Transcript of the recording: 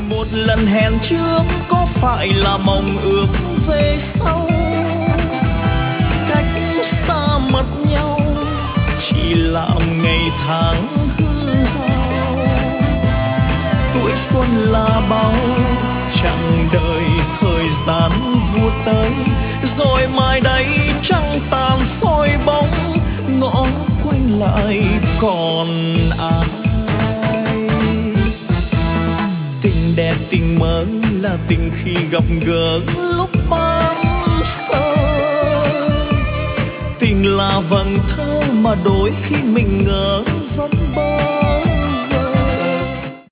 Một lần hẹn trước có phải là mộng ước về sau, cách xa mất nhau chỉ làm ngày tháng hư hao. Tuổi xuân là bao chẳng đợi thời gian vụt tới, rồi mai đây trăng tàn soi bóng, ngõ quanh lại còn ai. Tình đẹp tình mơ là tình khi gặp gỡ lúc ban sơ, tình là vầng thơ mà đôi khi mình ngỡ vẫn bơ.